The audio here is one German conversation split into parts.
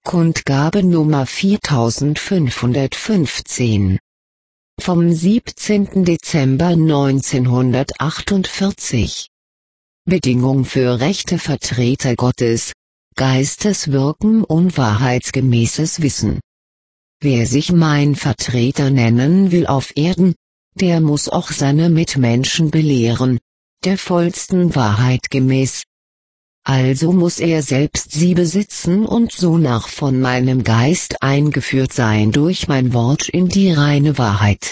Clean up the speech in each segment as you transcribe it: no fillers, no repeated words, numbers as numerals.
Kundgabe Nummer 4515. Vom 17. Dezember 1948. Bedingung für rechte Vertreter Gottes, Geisteswirken und wahrheitsgemäßes Wissen. Wer sich mein Vertreter nennen will auf Erden, der muss auch seine Mitmenschen belehren, der vollsten Wahrheit gemäß. Also muss er selbst sie besitzen und sonach von meinem Geist eingeführt sein durch mein Wort in die reine Wahrheit.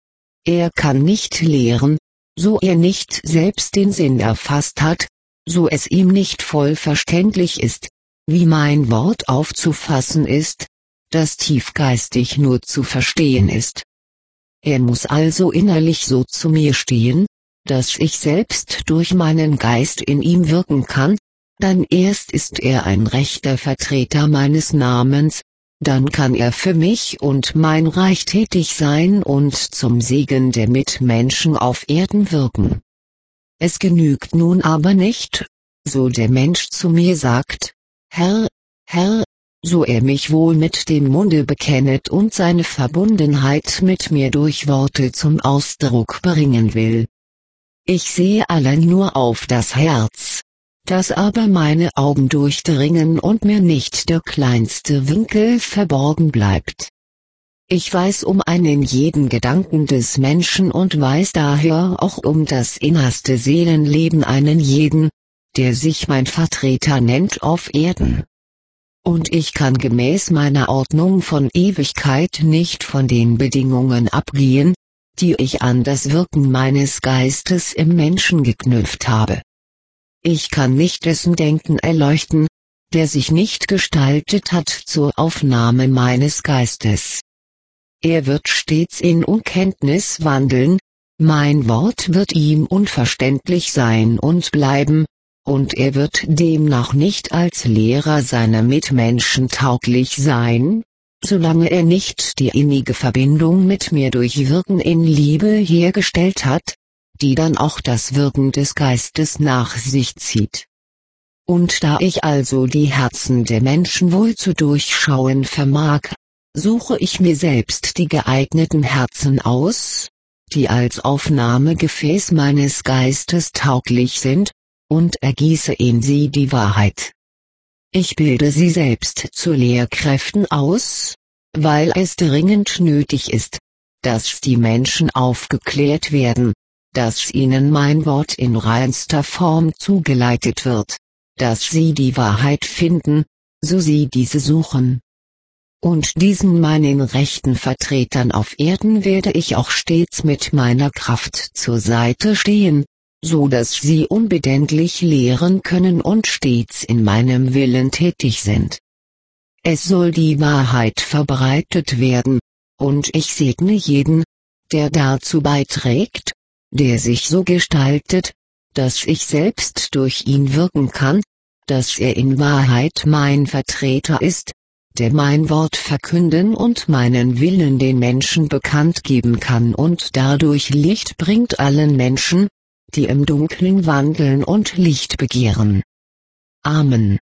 Er kann nicht lehren, so er nicht selbst den Sinn erfasst hat, so es ihm nicht voll verständlich ist, wie mein Wort aufzufassen ist, das tiefgeistig nur zu verstehen ist. Er muss also innerlich so zu mir stehen, dass ich selbst durch meinen Geist in ihm wirken kann, dann erst ist er ein rechter Vertreter meines Namens, dann kann er für mich und mein Reich tätig sein und zum Segen der Mitmenschen auf Erden wirken. Es genügt nun aber nicht, so der Mensch zu mir sagt, Herr, Herr, so er mich wohl mit dem Munde bekennet und seine Verbundenheit mit mir durch Worte zum Ausdruck bringen will. Ich sehe allein nur auf das Herz, dass aber meine Augen durchdringen und mir nicht der kleinste Winkel verborgen bleibt. Ich weiß um einen jeden Gedanken des Menschen und weiß daher auch um das innerste Seelenleben einen jeden, der sich mein Vertreter nennt auf Erden. Und ich kann gemäß meiner Ordnung von Ewigkeit nicht von den Bedingungen abgehen, die ich an das Wirken meines Geistes im Menschen geknüpft habe. Ich kann nicht dessen Denken erleuchten, der sich nicht gestaltet hat zur Aufnahme meines Geistes. Er wird stets in Unkenntnis wandeln, mein Wort wird ihm unverständlich sein und bleiben, und er wird demnach nicht als Lehrer seiner Mitmenschen tauglich sein, solange er nicht die innige Verbindung mit mir durch Wirken in Liebe hergestellt hat, die dann auch das Wirken des Geistes nach sich zieht. Und da ich also die Herzen der Menschen wohl zu durchschauen vermag, suche ich mir selbst die geeigneten Herzen aus, die als Aufnahmegefäß meines Geistes tauglich sind, und ergieße in sie die Wahrheit. Ich bilde sie selbst zu Lehrkräften aus, weil es dringend nötig ist, dass die Menschen aufgeklärt werden, dass ihnen mein Wort in reinster Form zugeleitet wird, dass sie die Wahrheit finden, so sie diese suchen. Und diesen meinen rechten Vertretern auf Erden werde ich auch stets mit meiner Kraft zur Seite stehen, so dass sie unbedenklich lehren können und stets in meinem Willen tätig sind. Es soll die Wahrheit verbreitet werden, und ich segne jeden, der dazu beiträgt, der sich so gestaltet, dass ich selbst durch ihn wirken kann, dass er in Wahrheit mein Vertreter ist, der mein Wort verkünden und meinen Willen den Menschen bekannt geben kann und dadurch Licht bringt allen Menschen, die im Dunkeln wandeln und Licht begehren. Amen.